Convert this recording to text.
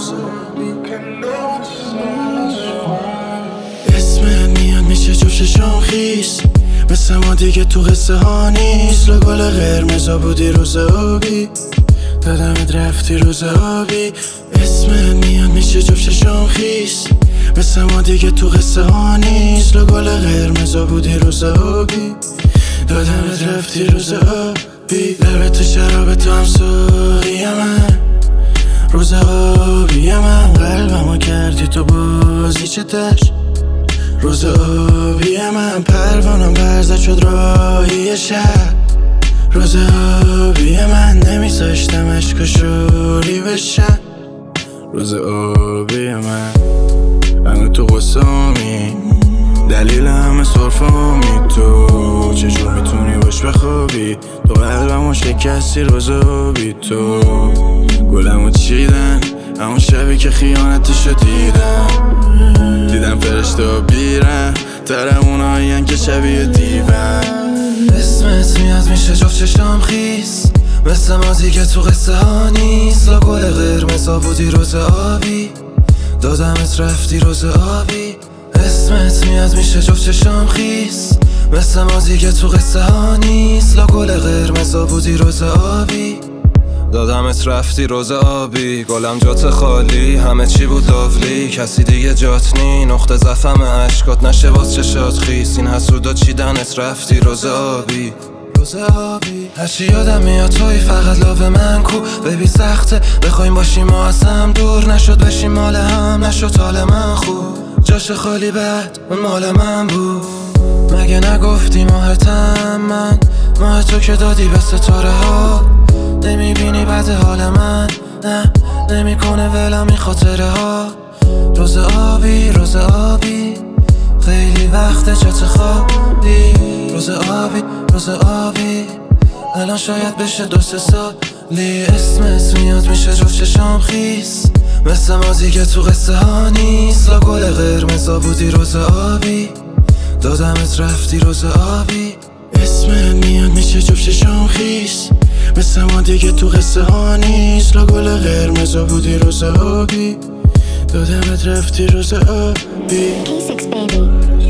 اسمت میاد میشه جفت چشام خیس، مثل ما دیگه تو قصه ها نیست. گل قرمزا بودی روز آبی، دادمت رفتی روز آبی. اسمت میاد میشه جفت چشام خیس، مثل ما دیگه تو قصه ها نیست. گل قرمزا بودی روز آبی، دادمت رفتی روز آبی. لبت تو شراب تو هم ساقی من، روز آبی من. قلبمو کردی تو بازی چتش، روز آبی من. پروانم برزد شد راهی شب، روز آبی من. نمیذاشتم عشق شوری بشن، روز آبی من. همه تو قسامی، دلیل همه صرفامی. تو چجور میتونی باش بخوابی؟ تو قلبمو شکستی روز آبی. تو گلمو چیدن همون شبی که خیانتشو دیدم فرشته بیرن ترمونایین که شبیه دیون. اسمت میاد میشه جفت چشام خیس، مثل ما دیگه تو قصه ها نیست. گل قرمزا بودی روز آبی، دادمت رفتی روز آبی. اسمت میاد میشه جفت چشام خیس، مثل ما دیگه تو قصه ها نیست. گل قرمزا بودی روز آبی، دادمت رفتی روز آبی. گلم جات خالی، همه چی بود لاولی. کسی دیگه جات نی، نقطه ضعفم عشقات نشه باز چشات خیس. این حسودا چیدنت رفتی روز آبی، روز آبی. هرچی یادم میاد توی فقط لاو من کو. ببین سخته بخوایم باشیم ما از هم دور، نشد بشیم مال هم، نشد حال من خوب. جاش خالی بعد اون مال من بود، مگه نگفتی ماهتم من؟ ماه تو که دادی به ستاره ها، نمیبینی بعد حال من؟ نه نمیکنه ولم این خاطره ها. روز آبی، روز آبی، خیلی وقت جات خوابی. روز آبی، روز آبی، الان شاید بشه 2-3 سالی. اسمت میاد میشه جفت چشام خیس، مثل ما دیگه تو قصه ها نیست. گل قرمزا بودی روز آبی، دادمت رفتی روز آبی. اسمت میاد میشه جفت چشام خیس، مثل ما دیگه تو قصه ها نیست. گل قرمزا بودی روز آبی، دادمت رفتی روز آبی. K6 baby.